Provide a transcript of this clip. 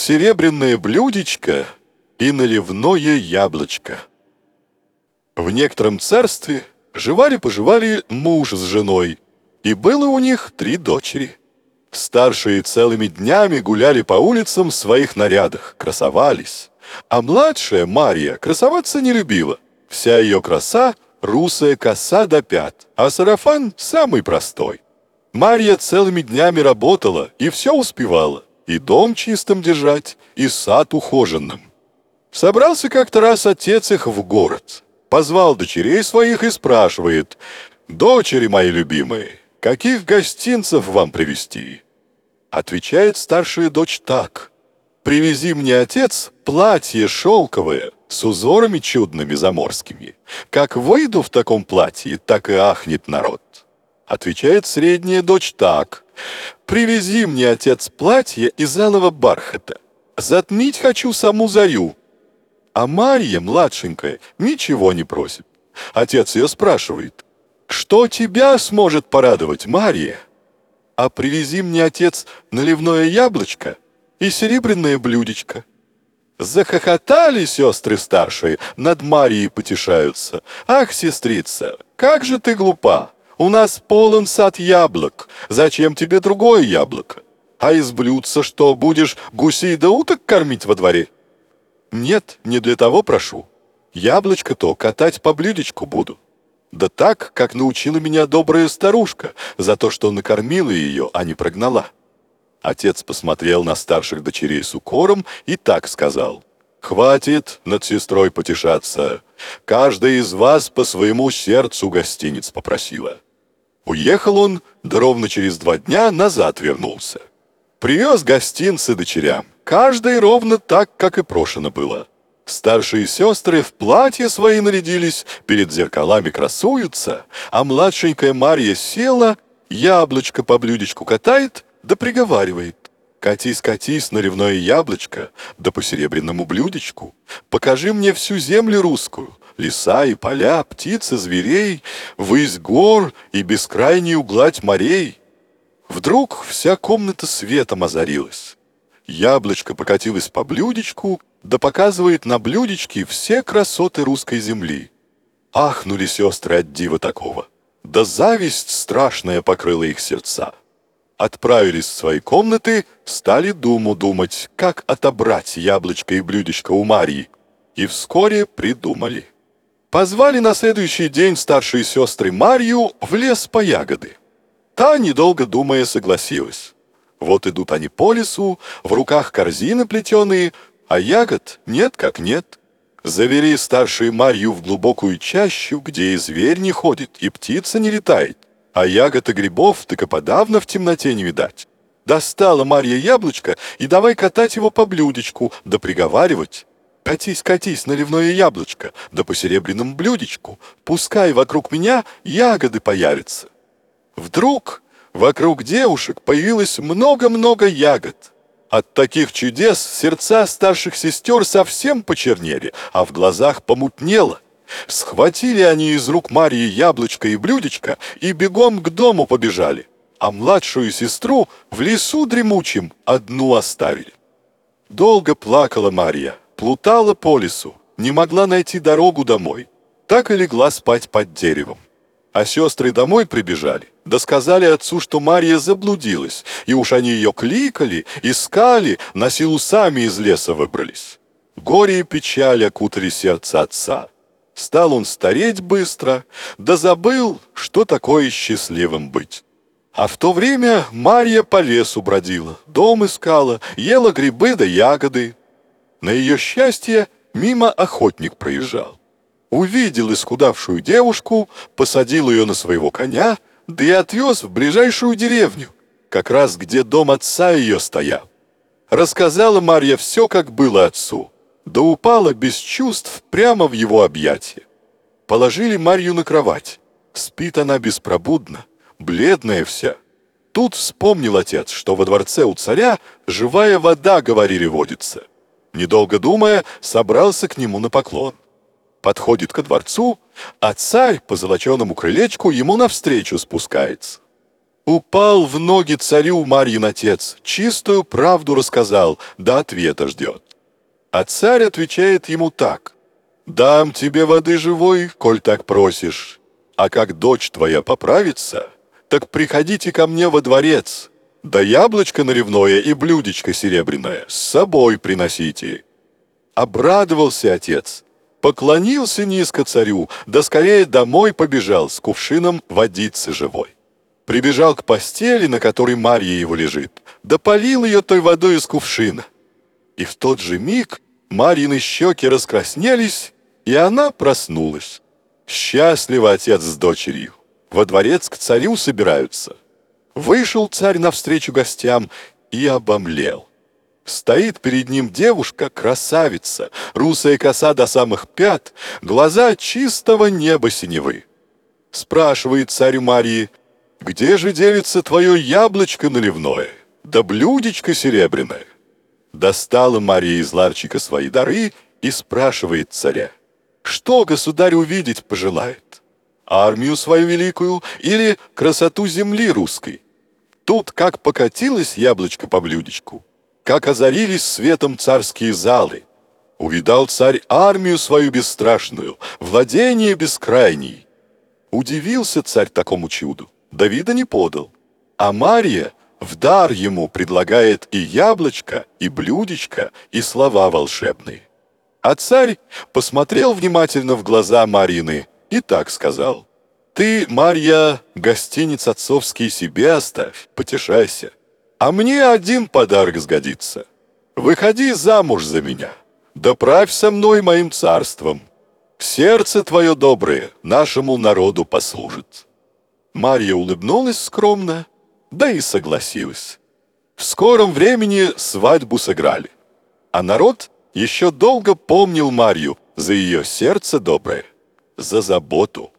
серебряное блюдечко и наливное яблочко. В некотором царстве жевали-пожевали муж с женой, и было у них 3 дочери. Старшие целыми днями гуляли по улицам в своих нарядах, красовались, а младшая Марья красоваться не любила. Вся ее краса — русая коса до пят, а сарафан самый простой. Марья целыми днями работала и все успевала, и дом чистым держать, и сад ухоженным. Собрался как-то раз отец их в город, позвал дочерей своих и спрашивает: «Дочери мои любимые, каких гостинцев вам привезти?» Отвечает старшая дочь так: «Привези мне, отец, платье шелковое с узорами чудными заморскими. Как выйду в таком платье, так и ахнет народ». Отвечает средняя дочь так: «Привези мне, отец, платье из алого бархата. Затмить хочу саму зарю». А Марья, младшенькая, ничего не просит. Отец ее спрашивает: «Что тебя сможет порадовать, Марья?» «А привези мне, отец, наливное яблочко и серебряное блюдечко». Захохотали сестры старшие, над Марьей потешаются. «Ах, сестрица, как же ты глупа! У нас полон сад яблок. Зачем тебе другое яблоко? А из блюдца что, будешь гусей да уток кормить во дворе?» «Нет, не для того прошу. Яблочко-то катать по блюдечку буду. Да так, как научила меня добрая старушка, за то, что накормила ее, а не прогнала». Отец посмотрел на старших дочерей с укором и так сказал: «Хватит над сестрой потешаться. Каждая из вас по своему сердцу гостиниц попросила». Уехал он, да ровно через 2 дня назад вернулся. Привез гостинцы дочерям, каждой ровно так, как и прошено было. Старшие сестры в платья свои нарядились, перед зеркалами красуются, а младшенькая Марья села, яблочко по блюдечку катает, да приговаривает: «Катись, катись, наливное яблочко, да по серебряному блюдечку. Покажи мне всю землю русскую, леса и поля, птицы, зверей, высь гор и бескрайнюю гладь морей». Вдруг вся комната светом озарилась. Яблочко покатилось по блюдечку, да показывает на блюдечке все красоты русской земли. Ахнули сестры от дива такого, да зависть страшная покрыла их сердца. Отправились в свои комнаты, стали думать, как отобрать яблочко и блюдечко у Марьи, и вскоре придумали. Позвали на следующий день старшие сестры Марью в лес по ягоды. Та, недолго думая, согласилась. Вот идут они по лесу, в руках корзины плетеные, а ягод нет как нет. Завели старшие Марью в глубокую чащу, где и зверь не ходит, и птица не летает, а ягод и грибов так и подавно в темноте не видать. Достала Марья яблочко и давай катать его по блюдечку, да приговаривать: «Катись, катись, наливное яблочко, да по серебряному блюдечку, пускай вокруг меня ягоды появятся». Вдруг вокруг девушек появилось много-много ягод. От таких чудес сердца старших сестер совсем почернели, а в глазах помутнело. Схватили они из рук Марьи яблочко и блюдечко и бегом к дому побежали, а младшую сестру в лесу дремучем одну оставили. Долго плакала Марья, плутала по лесу, не могла найти дорогу домой, так и легла спать под деревом. А сестры домой прибежали, да сказали отцу, что Марья заблудилась, и уж они ее кликали, искали, на силу сами из леса выбрались. Горе и печаль окутали сердце отца. Стал он стареть быстро, да забыл, что такое счастливым быть. А в то время Марья по лесу бродила, дом искала, ела грибы да ягоды. На ее счастье мимо охотник проезжал. Увидел исхудавшую девушку, посадил ее на своего коня, да и отвез в ближайшую деревню, как раз где дом отца ее стоял. Рассказала Марья все, как было отцу, да упала без чувств прямо в его объятия. Положили Марью на кровать. Спит она беспробудно, бледная вся. Тут вспомнил отец, что во дворце у царя живая вода, говорили, водится. Недолго думая, собрался к нему на поклон. Подходит ко дворцу, а царь по золоченому крылечку ему навстречу спускается. Упал в ноги царю Марьин отец, чистую правду рассказал, до ответа ждет. А царь отвечает ему так: «Дам тебе воды живой, коль так просишь, а как дочь твоя поправится, так приходите ко мне во дворец, да яблочко наливное и блюдечко серебряное с собой приносите». Обрадовался отец, поклонился низко царю, да скорее домой побежал с кувшином водицы живой. Прибежал к постели, на которой Марья его лежит, да полил ее той водой из кувшина. И в тот же миг Марьины щеки раскраснелись, и она проснулась. Счастливо отец с дочерью. Во дворец к царю собираются. Вышел царь навстречу гостям и обомлел. Стоит перед ним девушка, красавица, русая коса до самых пят, глаза чистого неба синевы. Спрашивает царь Марьи: «Где же делится твое яблочко наливное, да блюдечко серебряное?» Достала Марья из ларчика свои дары и спрашивает царя: «Что государь увидеть пожелает? Армию свою великую или красоту земли русской?» Тут как покатилось яблочко по блюдечку, как озарились светом царские залы. Увидал царь армию свою бесстрашную, владение бескрайней. Удивился царь такому чуду, да вида не подал. А Марья в дар ему предлагает и яблочко, и блюдечко, и слова волшебные. А царь посмотрел внимательно в глаза Марьины и так сказал: «Ты, Марья, гостиниц отцовский себе оставь, потешайся, а мне один подарок сгодится. Выходи замуж за меня, да правь со мной моим царством. Сердце твое доброе нашему народу послужит». Марья улыбнулась скромно, да и согласилась. В скором времени свадьбу сыграли, а народ еще долго помнил Марью за ее сердце доброе, за заботу